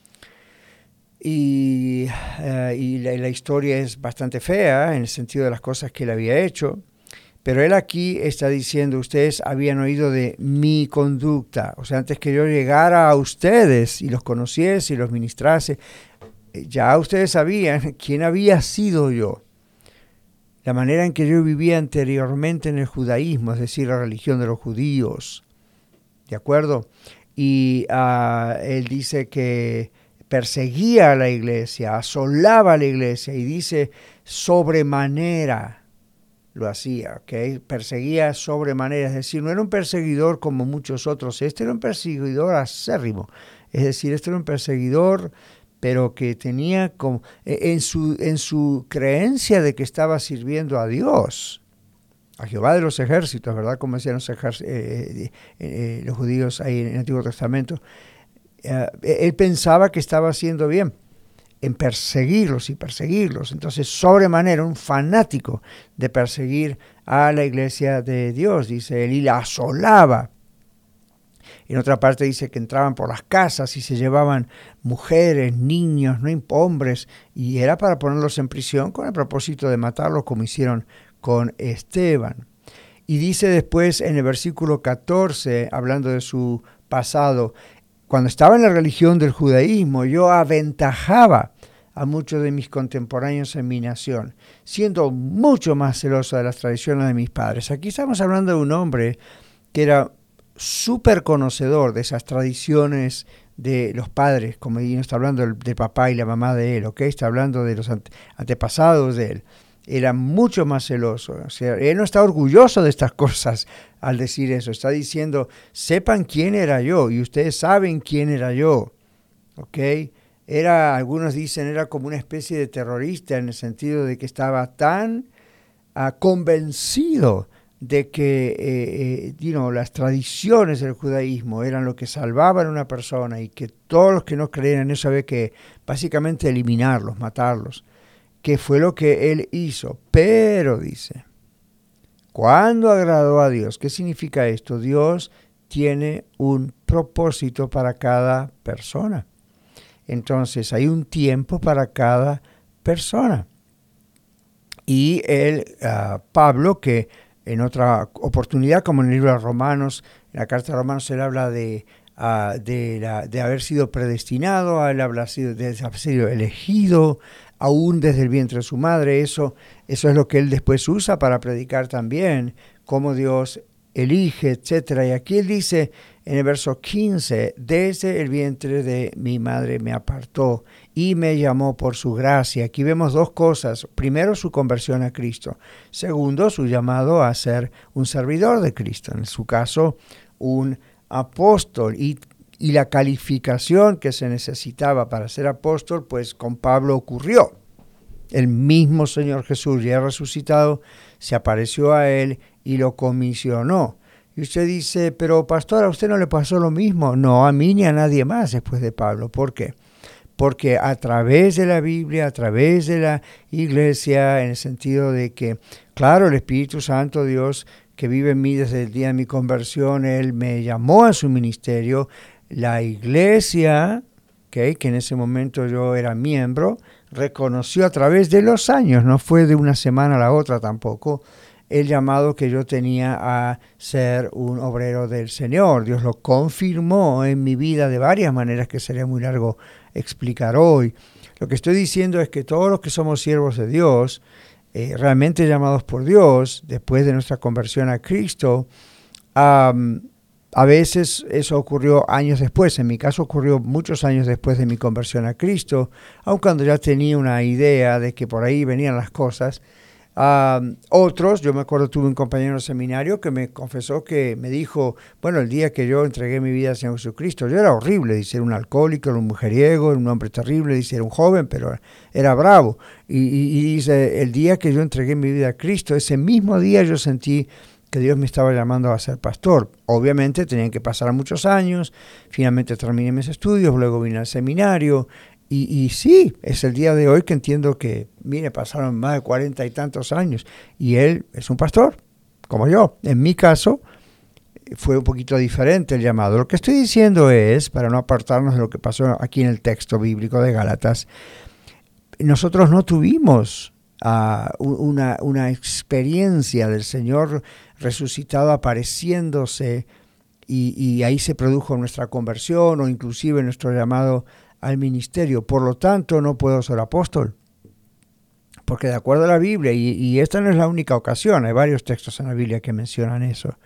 y la historia es bastante fea en el sentido de las cosas que él había hecho, pero él aquí está diciendo: ustedes habían oído de mi conducta, o sea, antes que yo llegara a ustedes y los conociese y los ministrase, ya ustedes sabían quién había sido yo, la manera en que yo vivía anteriormente en el judaísmo, es decir, la religión de los judíos. ¿De acuerdo? Y él dice que perseguía a la iglesia, asolaba a la iglesia, y dice sobremanera lo hacía, ¿ok? Perseguía sobremanera, es decir, no era un perseguidor como muchos otros, este era un perseguidor acérrimo, es decir, este era un perseguidor, pero que tenía como, en su creencia de que estaba sirviendo a Dios, a Jehová de los ejércitos, ¿verdad? Como decían los judíos ahí en el Antiguo Testamento. Él pensaba que estaba haciendo bien en perseguirlos y perseguirlos. Entonces, sobremanera, un fanático de perseguir a la iglesia de Dios, dice él, y la asolaba. En otra parte dice que entraban por las casas y se llevaban mujeres, niños, no hombres, y era para ponerlos en prisión con el propósito de matarlos, como hicieron con Esteban. Y dice después en el versículo 14, hablando de su pasado: cuando estaba en la religión del judaísmo, yo aventajaba a muchos de mis contemporáneos en mi nación, siendo mucho más celoso de las tradiciones de mis padres. Aquí estamos hablando de un hombre que era súper conocedor de esas tradiciones de los padres, como no está hablando del papá y la mamá de él, ¿ok? Está hablando de los antepasados de él. Era mucho más celoso. O sea, él no está orgulloso de estas cosas al decir eso. Está diciendo, sepan quién era yo y ustedes saben quién era yo, ¿ok? Algunos dicen, era como una especie de terrorista en el sentido de que estaba tan convencido de que las tradiciones del judaísmo eran lo que salvaban a una persona y que todos los que no creían en eso había que básicamente eliminarlos, matarlos, que fue lo que él hizo. Pero dice, ¿cuándo agradó a Dios? ¿Qué significa esto? Dios tiene un propósito para cada persona. Entonces hay un tiempo para cada persona. Y Pablo, que en otra oportunidad, como en el libro de Romanos, en la carta de Romanos, él habla de haber sido predestinado, él habla de haber sido elegido, aún desde el vientre de su madre. Eso es lo que él después usa para predicar también, cómo Dios elige, etcétera. Y aquí él dice en el verso 15, desde el vientre de mi madre me apartó y me llamó por su gracia. Aquí vemos dos cosas. Primero, su conversión a Cristo. Segundo, su llamado a ser un servidor de Cristo. En su caso, un apóstol. Y la calificación que se necesitaba para ser apóstol, pues con Pablo ocurrió. El mismo Señor Jesús, ya resucitado, se apareció a él y lo comisionó. Y usted dice, pero pastor, ¿a usted no le pasó lo mismo? No, a mí ni a nadie más después de Pablo. ¿Por qué? Porque a través de la Biblia, a través de la iglesia, en el sentido de que, claro, el Espíritu Santo, Dios, que vive en mí desde el día de mi conversión, Él me llamó a su ministerio. La iglesia, que en ese momento yo era miembro, reconoció a través de los años, no fue de una semana a la otra tampoco, el llamado que yo tenía a ser un obrero del Señor. Dios lo confirmó en mi vida de varias maneras que sería muy largo explicar hoy. Lo que estoy diciendo es que todos los que somos siervos de Dios, realmente llamados por Dios, después de nuestra conversión a Cristo, a veces eso ocurrió años después. En mi caso ocurrió muchos años después de mi conversión a Cristo, aun cuando ya tenía una idea de que por ahí venían las cosas. Otros, yo me acuerdo, tuve un compañero de seminario que me confesó, que me dijo, bueno, el día que yo entregué mi vida al Señor Jesucristo, yo era horrible, dice, era un alcohólico, era un mujeriego, era un hombre terrible, dice, era un joven, pero era bravo. Y dice, el día que yo entregué mi vida a Cristo, ese mismo día yo sentí que Dios me estaba llamando a ser pastor. Obviamente tenían que pasar muchos años, finalmente terminé mis estudios, luego vine al seminario. Y sí, es el día de hoy que entiendo que, mire, pasaron más de 40 y tantos años y él es un pastor, como yo. En mi caso, fue un poquito diferente el llamado. Lo que estoy diciendo es, para no apartarnos de lo que pasó aquí en el texto bíblico de Gálatas, nosotros no tuvimos una experiencia del Señor resucitado apareciéndose y ahí se produjo nuestra conversión o inclusive nuestro llamado al ministerio. Por lo tanto, no puedo ser apóstol, porque de acuerdo a la Biblia, y esta no es la única ocasión, hay varios textos en la Biblia que mencionan eso.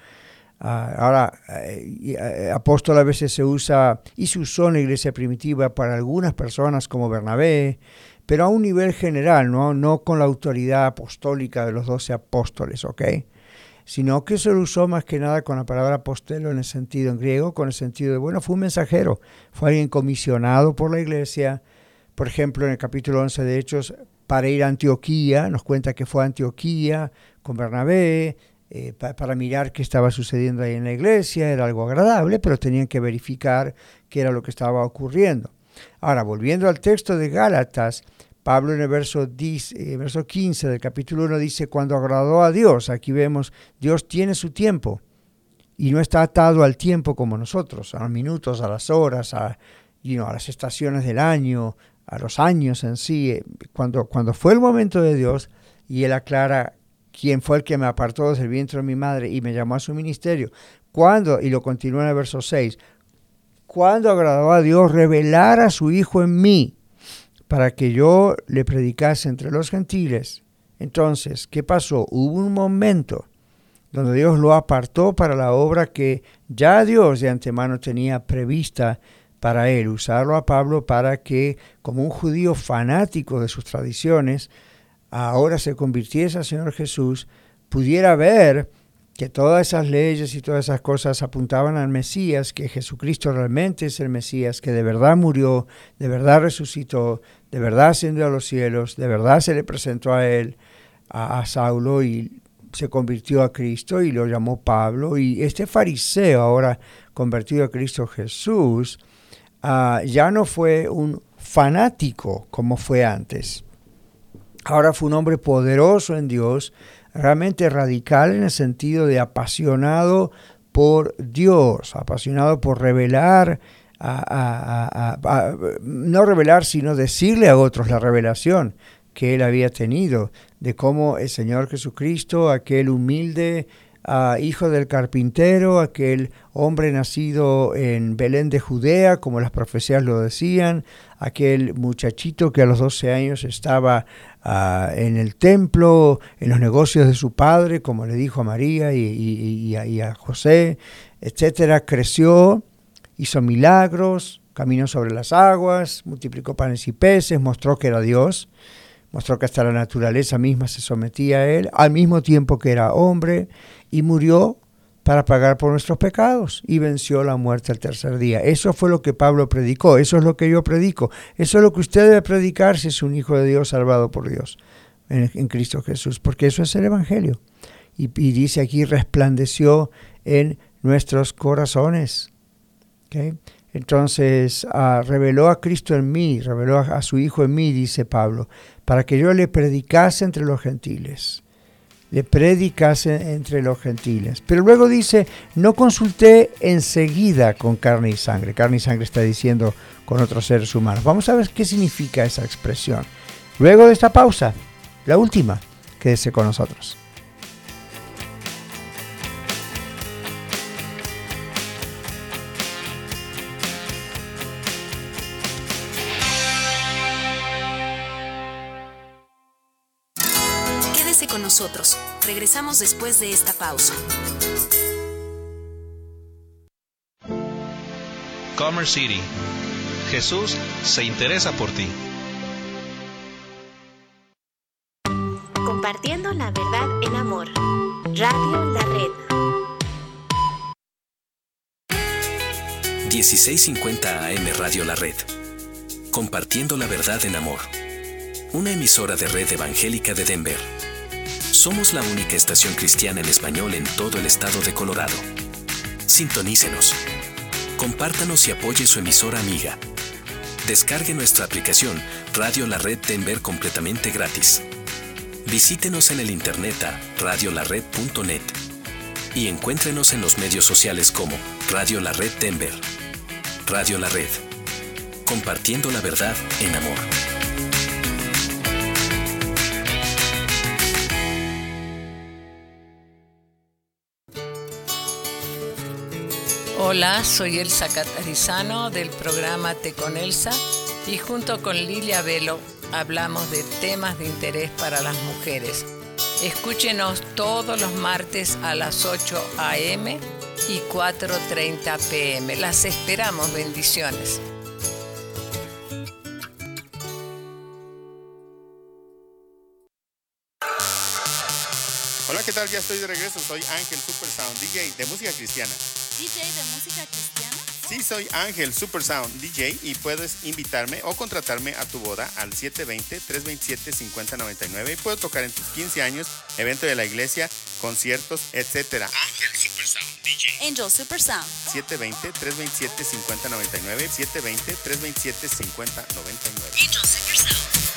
Apóstol a veces se usa, y se usó en la iglesia primitiva para algunas personas como Bernabé, pero a un nivel general, no con la autoridad apostólica de los 12 apóstoles, ¿ok? Sino que se lo usó más que nada con la palabra apostelo en el sentido en griego, con el sentido de, bueno, fue un mensajero, fue alguien comisionado por la iglesia. Por ejemplo, en el capítulo 11 de Hechos, para ir a Antioquía, nos cuenta que fue a Antioquía con Bernabé, para mirar qué estaba sucediendo ahí en la iglesia. Era algo agradable, pero tenían que verificar qué era lo que estaba ocurriendo. Ahora, volviendo al texto de Gálatas, Pablo en el verso 15 del capítulo 1 dice, cuando agradó a Dios. Aquí vemos, Dios tiene su tiempo y no está atado al tiempo como nosotros, a los minutos, a las horas, a las estaciones del año, a los años en sí. Cuando fue el momento de Dios, y él aclara quién fue el que me apartó desde el vientre de mi madre y me llamó a su ministerio, y lo continúa en el verso 6, cuando agradaba a Dios revelar a su Hijo en mí, para que yo le predicase entre los gentiles. Entonces, ¿qué pasó? Hubo un momento donde Dios lo apartó para la obra que ya Dios de antemano tenía prevista para él, usarlo a Pablo para que, como un judío fanático de sus tradiciones, ahora se convirtiese al Señor Jesús, pudiera ver que todas esas leyes y todas esas cosas apuntaban al Mesías, que Jesucristo realmente es el Mesías, que de verdad murió, de verdad resucitó, de verdad ascendió a los cielos, de verdad se le presentó a él, a Saulo, y se convirtió a Cristo y lo llamó Pablo. Y este fariseo, ahora convertido a Cristo Jesús, ya no fue un fanático como fue antes. Ahora fue un hombre poderoso en Dios, realmente radical en el sentido de apasionado por Dios, apasionado por revelar, no revelar, sino decirle a otros la revelación que él había tenido de cómo el Señor Jesucristo, aquel humilde hijo del carpintero, aquel hombre nacido en Belén de Judea, como las profecías lo decían, aquel muchachito que a los 12 años estaba en el templo, en los negocios de su padre, como le dijo a María y a José, etcétera, creció, hizo milagros, caminó sobre las aguas, multiplicó panes y peces, mostró que era Dios, mostró que hasta la naturaleza misma se sometía a él, al mismo tiempo que era hombre, y murió para pagar por nuestros pecados y venció la muerte al tercer día. Eso fue lo que Pablo predicó, eso es lo que yo predico, eso es lo que usted debe predicar si es un hijo de Dios salvado por Dios en Cristo Jesús, porque eso es el Evangelio. Y dice aquí, resplandeció en nuestros corazones. ¿Okay? Entonces, reveló a Cristo en mí, reveló a su Hijo en mí, dice Pablo, para que yo le predicase entre los gentiles. Le predicase entre los gentiles. Pero luego dice, no consulté enseguida con carne y sangre. Carne y sangre está diciendo con otros seres humanos. Vamos a ver qué significa esa expresión. Luego de esta pausa, la última, quédese con nosotros. Con nosotros. Regresamos después de esta pausa. Commerce City. Jesús se interesa por ti. Compartiendo la verdad en amor. Radio La Red. 1650 AM Radio La Red. Compartiendo la verdad en amor. Una emisora de Red Evangélica de Denver. Somos la única estación cristiana en español en todo el estado de Colorado. Sintonícenos. Compártanos y apoye su emisora amiga. Descargue nuestra aplicación Radio La Red Denver completamente gratis. Visítenos en el internet a radiolared.net y encuéntrenos en los medios sociales como Radio La Red Denver. Radio La Red. Compartiendo la verdad en amor. Hola, soy Elsa Catarizano del programa Té con Elsa y junto con Lilia Velo hablamos de temas de interés para las mujeres. Escúchenos todos los martes a las 8 a.m. y 4:30 p.m. Las esperamos, bendiciones. Hola, ¿qué tal? Ya estoy de regreso. Soy Ángel Supersound, DJ de música cristiana. ¿DJ de música cristiana? Sí, soy Ángel Supersound, DJ, y puedes invitarme o contratarme a tu boda al 720-327-5099 y puedo tocar en tus 15 años, evento de la iglesia, conciertos, etc. Ángel Supersound, DJ. Angel Supersound. 720-327-5099, 720-327-5099. Angel Supersound.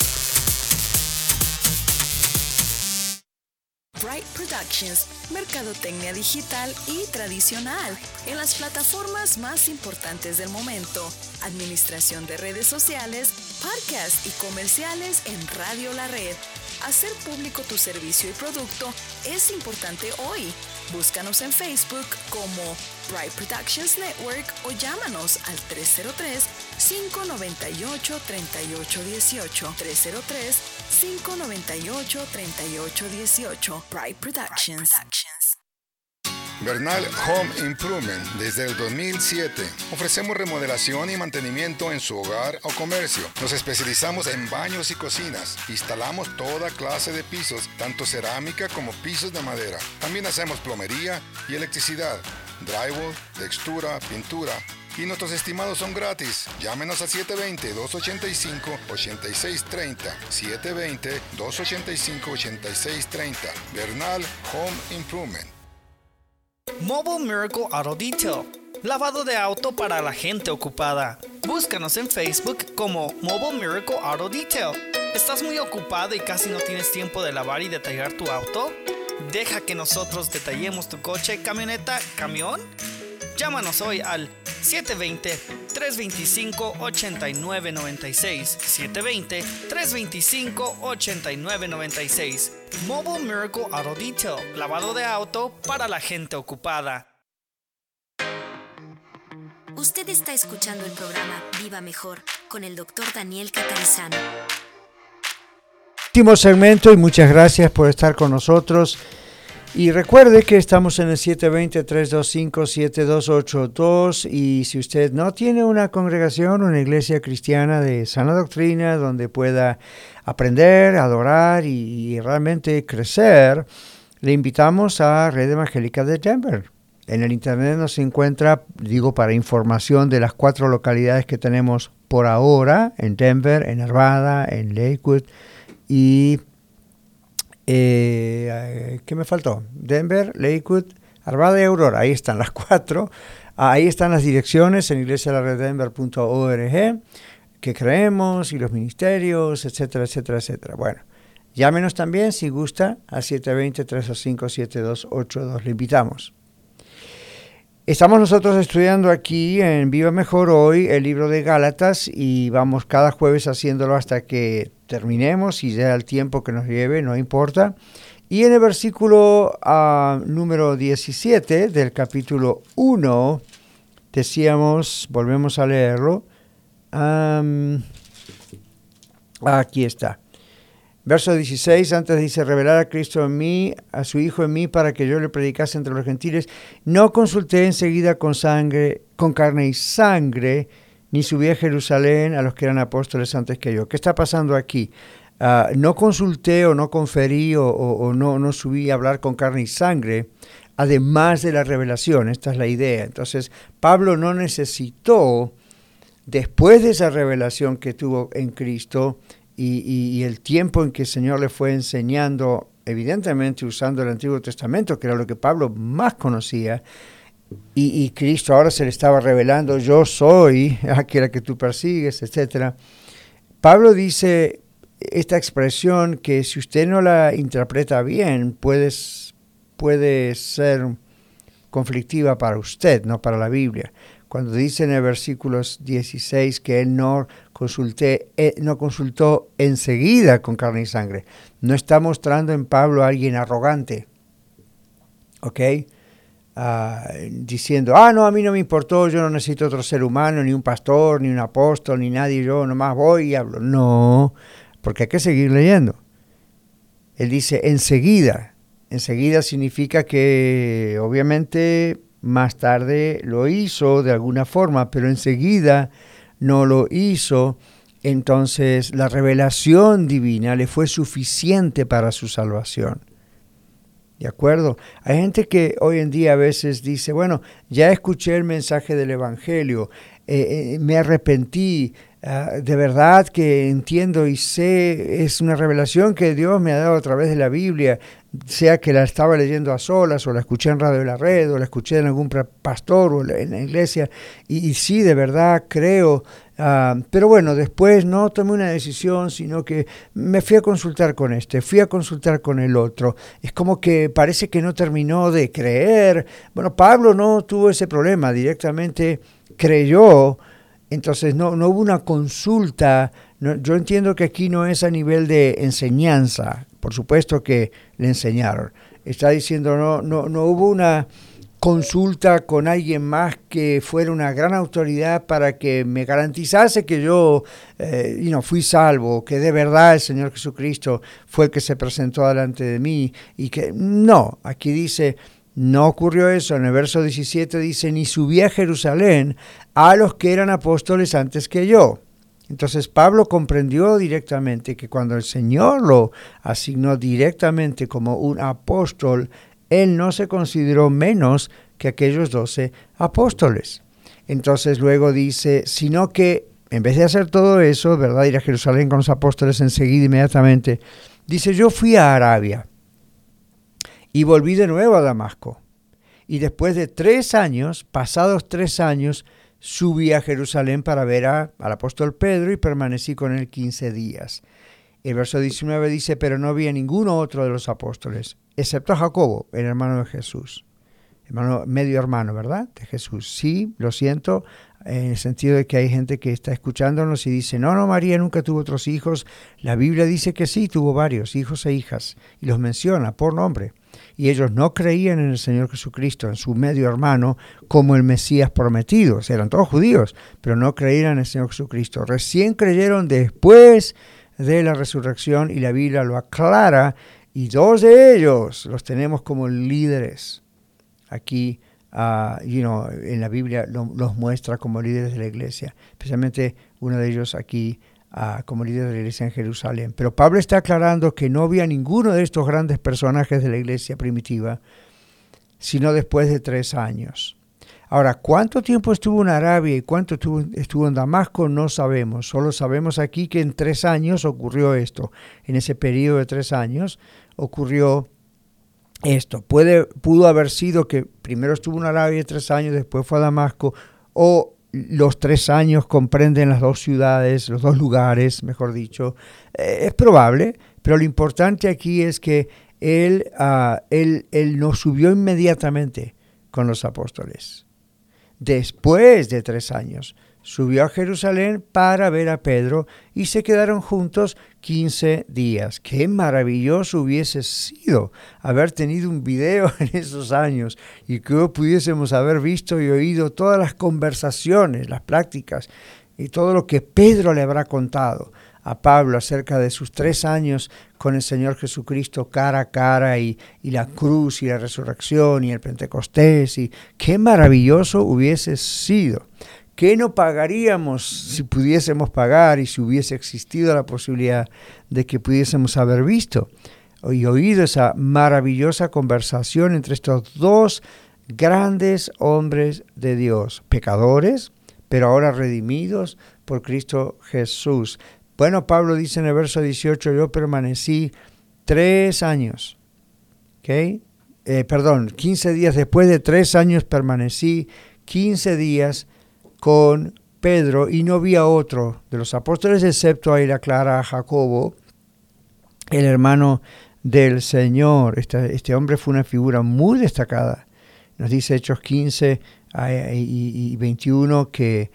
Bright Productions, mercadotecnia digital y tradicional en las plataformas más importantes del momento, administración de redes sociales, podcasts y comerciales en Radio La Red. Hacer público tu servicio y producto es importante hoy. Búscanos en Facebook como Bright Productions Network o llámanos al 303-598-3818. 303-598-3818. Bright Productions. Bernal Home Improvement. Desde el 2007 ofrecemos remodelación y mantenimiento en su hogar o comercio. Nos especializamos en baños y cocinas. Instalamos toda clase de pisos, tanto cerámica como pisos de madera. También hacemos plomería y electricidad, drywall, textura, pintura. Y nuestros estimados son gratis. Llámenos a 720-285-8630. 720-285-8630. Bernal Home Improvement. Mobile Miracle Auto Detail. Lavado de auto para la gente ocupada. Búscanos en Facebook como Mobile Miracle Auto Detail. ¿Estás muy ocupado y casi no tienes tiempo de lavar y detallar tu auto? Deja que nosotros detallemos tu coche, camioneta, camión. Llámanos hoy al 720-325-8996. 720-325-8996. Mobile Miracle Auto Detail. Lavado de auto para la gente ocupada. Usted está escuchando el programa Viva Mejor con el Dr. Daniel Catarizano. Último segmento y muchas gracias por estar con nosotros. Y recuerde que estamos en el 720-325-7282 y si usted no tiene una congregación, una iglesia cristiana de sana doctrina donde pueda aprender, adorar y realmente crecer, le invitamos a Red Evangélica de Denver. En el internet nos encuentra, digo, para información de las 4 localidades que tenemos por ahora, en Denver, en Arvada, en Lakewood y... ¿qué me faltó? Denver, Lakewood, Arvada y Aurora. Ahí están las 4. Ahí están las direcciones en iglesialareddenver.org que creemos y los ministerios, etcétera, etcétera, etcétera. Bueno, llámenos también si gusta a 720-325-7282. Le invitamos. Estamos nosotros estudiando aquí en Viva Mejor hoy el libro de Gálatas y vamos cada jueves haciéndolo hasta que terminemos y ya el tiempo que nos lleve, no importa. Y en el versículo número 17 del capítulo 1 decíamos, volvemos a leerlo, aquí está. Verso 16, antes dice, revelar a Cristo en mí, a su Hijo en mí, para que yo le predicase entre los gentiles. No consulté enseguida con carne y sangre, ni subí a Jerusalén a los que eran apóstoles antes que yo. ¿Qué está pasando aquí? No consulté o no conferí o no subí a hablar con carne y sangre, además de la revelación. Esta es la idea. Entonces, Pablo no necesitó, después de esa revelación que tuvo en Cristo, y el tiempo en que el Señor le fue enseñando, evidentemente usando el Antiguo Testamento, que era lo que Pablo más conocía, y Cristo ahora se le estaba revelando, yo soy aquel que tú persigues, etc. Pablo dice esta expresión que si usted no la interpreta bien, puede ser conflictiva para usted, no para la Biblia. Cuando dice en el versículo 16 que él no consultó enseguida con carne y sangre, no está mostrando en Pablo a alguien arrogante, ¿ok? Diciendo, no, a mí no me importó, yo no necesito otro ser humano, ni un pastor, ni un apóstol, ni nadie, yo nomás voy y hablo. No, porque hay que seguir leyendo. Él dice enseguida. Enseguida significa que obviamente más tarde lo hizo de alguna forma, pero enseguida no lo hizo. Entonces la revelación divina le fue suficiente para su salvación. ¿De acuerdo? Hay gente que hoy en día a veces dice, bueno, ya escuché el mensaje del Evangelio, me arrepentí, de verdad que entiendo y sé, es una revelación que Dios me ha dado a través de la Biblia, sea que la estaba leyendo a solas, o la escuché en Radio La Red, o la escuché en algún pastor, o en la iglesia, y sí, de verdad creo, pero bueno, después no tomé una decisión, sino que me fui a consultar con fui a consultar con el otro. Es como que parece que no terminó de creer. Bueno, Pablo no tuvo ese problema, directamente creyó. Entonces no hubo una consulta. Yo entiendo que aquí no es a nivel de enseñanza. Por supuesto que le enseñaron. está diciendo, no hubo una consulta con alguien más que fuera una gran autoridad para que me garantizase que yo fui salvo, que de verdad el Señor Jesucristo fue el que se presentó delante de mí, y que no, aquí dice, no ocurrió eso. En el verso 17 dice, ni subí a Jerusalén a los que eran apóstoles antes que yo. Entonces Pablo comprendió directamente que cuando el Señor lo asignó directamente como un apóstol, él no se consideró menos que aquellos 12 apóstoles. Entonces luego dice, sino que en vez de hacer todo eso, ¿verdad?, ir a Jerusalén con los apóstoles enseguida, inmediatamente, dice, yo fui a Arabia y volví de nuevo a Damasco. Y después de 3 años, pasados 3 años, subí a Jerusalén para ver al apóstol Pedro y permanecí con él 15 días. El verso 19 dice, pero no vi a ninguno otro de los apóstoles, excepto a Jacobo, el hermano de Jesús. Medio hermano, ¿verdad?, de Jesús. Sí, lo siento, en el sentido de que hay gente que está escuchándonos y dice, no, María nunca tuvo otros hijos. La Biblia dice que sí, tuvo varios hijos e hijas, y los menciona por nombre. Y ellos no creían en el Señor Jesucristo, en su medio hermano, como el Mesías prometido. Eran todos judíos, pero no creían en el Señor Jesucristo. Recién creyeron después de la resurrección, y la Biblia lo aclara, y 2 de ellos los tenemos como líderes. Aquí, en la Biblia los muestra como líderes de la iglesia, especialmente uno de ellos aquí como líder de la iglesia en Jerusalén. Pero Pablo está aclarando que no había ninguno de estos grandes personajes de la iglesia primitiva, sino después de 3 años. Ahora, ¿cuánto tiempo estuvo en Arabia y cuánto estuvo en Damasco? No sabemos. Solo sabemos aquí que en 3 años ocurrió esto. En ese periodo de 3 años ocurrió esto. Pudo haber sido que primero estuvo en Arabia 3 años, después fue a Damasco, o los 3 años comprenden las 2 ciudades, los 2 lugares, mejor dicho. Es probable, pero lo importante aquí es que él no subió inmediatamente con los apóstoles. Después de 3 años, subió a Jerusalén para ver a Pedro y se quedaron juntos 15 días. Qué maravilloso hubiese sido haber tenido un video en esos años y que pudiésemos haber visto y oído todas las conversaciones, las prácticas y todo lo que Pedro le habrá contado a Pablo acerca de sus 3 años con el Señor Jesucristo cara a cara, y la cruz y la resurrección y el Pentecostés. Y qué maravilloso hubiese sido. ¿Qué no pagaríamos si pudiésemos pagar y si hubiese existido la posibilidad de que pudiésemos haber visto y oído esa maravillosa conversación entre estos 2 grandes hombres de Dios, pecadores, pero ahora redimidos por Cristo Jesús? Bueno, Pablo dice en el verso 18, yo permanecí 3 años, 15 días, después de 3 años permanecí 15 días con Pedro y no vi a otro de los apóstoles, excepto, ahí le aclara, a Jacobo, el hermano del Señor. Este hombre fue una figura muy destacada. Nos dice Hechos 15 y 21 que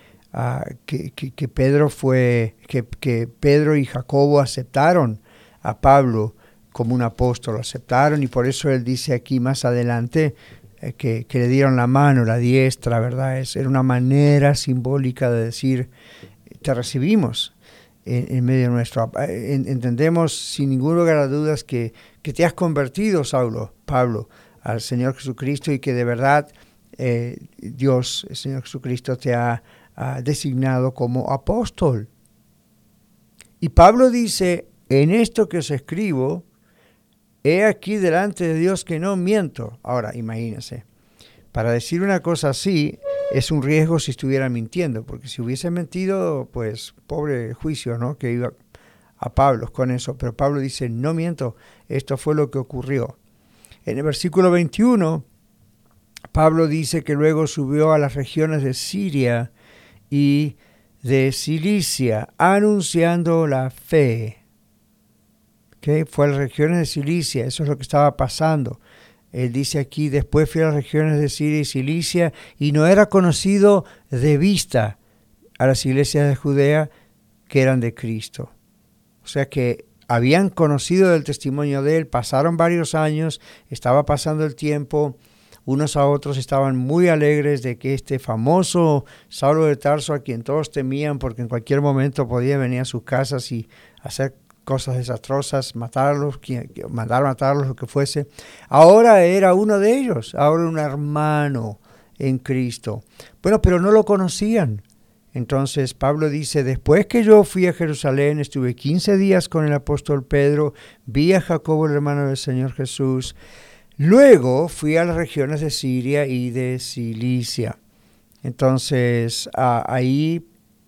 Pedro y Jacobo aceptaron a Pablo como un apóstol, lo aceptaron, y por eso él dice aquí más adelante que le dieron la mano, la diestra, ¿verdad? Era una manera simbólica de decir, te recibimos en medio nuestro. Entendemos sin ningún lugar a dudas que te has convertido, Pablo, al Señor Jesucristo, y que de verdad Dios, el Señor Jesucristo, te ha designado como apóstol. Y Pablo dice, en esto que os escribo, he aquí delante de Dios que no miento. Ahora, imagínense, para decir una cosa así es un riesgo si estuviera mintiendo, porque si hubiese mentido, pues pobre juicio, ¿no?, que iba a Pablo con eso. Pero Pablo dice, no miento, esto fue lo que ocurrió. En el versículo 21, Pablo dice que luego subió a las regiones de Siria y de Cilicia, anunciando la fe. Fue a las regiones de Cilicia, eso es lo que estaba pasando. Él dice aquí, después fui a las regiones de Siria y Cilicia, y no era conocido de vista a las iglesias de Judea que eran de Cristo. O sea que habían conocido del testimonio de él, pasaron varios años, estaba pasando el tiempo, unos a otros estaban muy alegres de que este famoso Saulo de Tarso, a quien todos temían porque en cualquier momento podía venir a sus casas y hacer cosas desastrosas, matarlos, mandar a matarlos, lo que fuese, ahora era uno de ellos, ahora un hermano en Cristo. Bueno, pero no lo conocían. Entonces Pablo dice, después que yo fui a Jerusalén, estuve 15 días con el apóstol Pedro, vi a Jacobo, el hermano del Señor Jesús. Luego fui a las regiones de Siria y de Cilicia. Entonces ahí,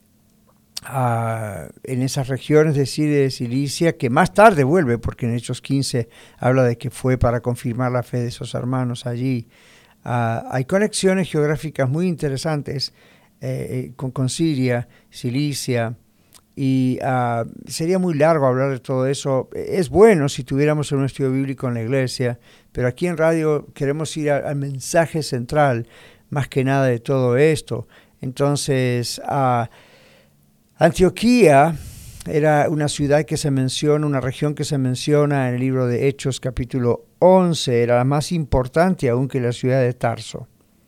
en esas regiones de Siria y de Cilicia, que más tarde vuelve, porque en Hechos 15 habla de que fue para confirmar la fe de esos hermanos allí. Hay conexiones geográficas muy interesantes con Siria, Cilicia, y sería muy largo hablar de todo eso. Es bueno si tuviéramos un estudio bíblico en la iglesia, pero aquí en radio queremos ir al mensaje central, más que nada de todo esto. Entonces, Antioquía era una ciudad que se menciona, una región que se menciona en el libro de Hechos capítulo 11, era la más importante aún que la ciudad de Tarso,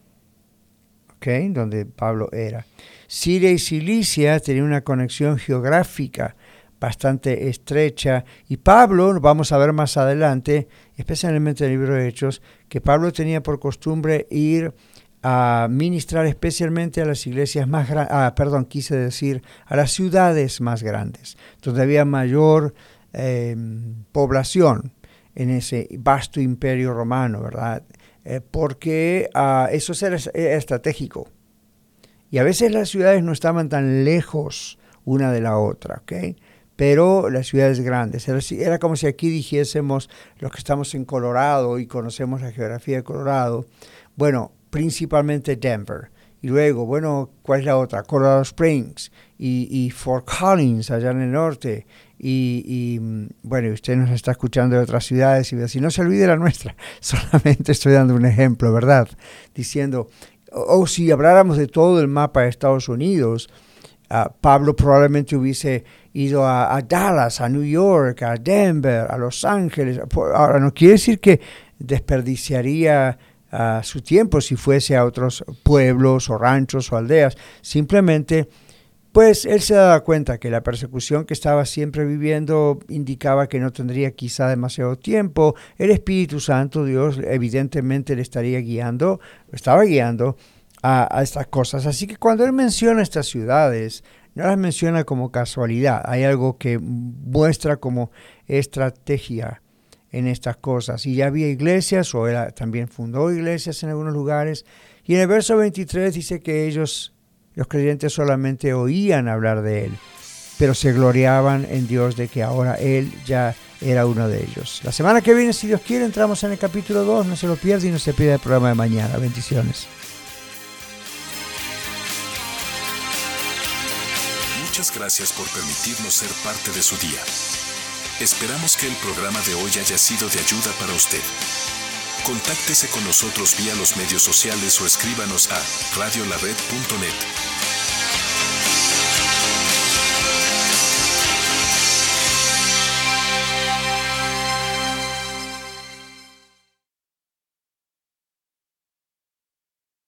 donde Pablo era. Siria y Cilicia tenían una conexión geográfica bastante estrecha, y Pablo, vamos a ver más adelante, especialmente en el libro de Hechos, que Pablo tenía por costumbre ir a ministrar especialmente a las iglesias más grandes, a las ciudades más grandes, donde había mayor población en ese vasto imperio romano, ¿verdad? Porque eso era estratégico. Y a veces las ciudades no estaban tan lejos una de la otra, ¿ok? Pero las ciudades grandes, era como si aquí dijésemos, los que estamos en Colorado y conocemos la geografía de Colorado, bueno, principalmente Denver. Y luego, bueno, ¿cuál es la otra? Colorado Springs y Fort Collins, allá en el norte. Y bueno, usted nos está escuchando de otras ciudades y así, no se olvide la nuestra. Solamente estoy dando un ejemplo, ¿verdad? Diciendo, si habláramos de todo el mapa de Estados Unidos, Pablo probablemente hubiese ido a Dallas, a New York, a Denver, a Los Ángeles. Ahora, no quiere decir que desperdiciaría su tiempo si fuese a otros pueblos o ranchos o aldeas. Simplemente, pues él se daba cuenta que la persecución que estaba siempre viviendo indicaba que no tendría quizá demasiado tiempo. El Espíritu Santo, Dios, evidentemente le estaba guiando a estas cosas. Así que cuando él menciona estas ciudades, no las menciona como casualidad. Hay algo que muestra como estrategia en estas cosas. Y ya había iglesias, o él también fundó iglesias en algunos lugares. Y en el verso 23 dice que ellos, los creyentes, solamente oían hablar de él, pero se gloriaban en Dios de que ahora él ya era uno de ellos. La semana que viene, si Dios quiere, entramos en el capítulo 2. No se lo pierda y no se pierda el programa de mañana. Bendiciones. Muchas gracias por permitirnos ser parte de su día. Esperamos que el programa de hoy haya sido de ayuda para usted. Contáctese con nosotros vía los medios sociales o escríbanos a radiolared.net.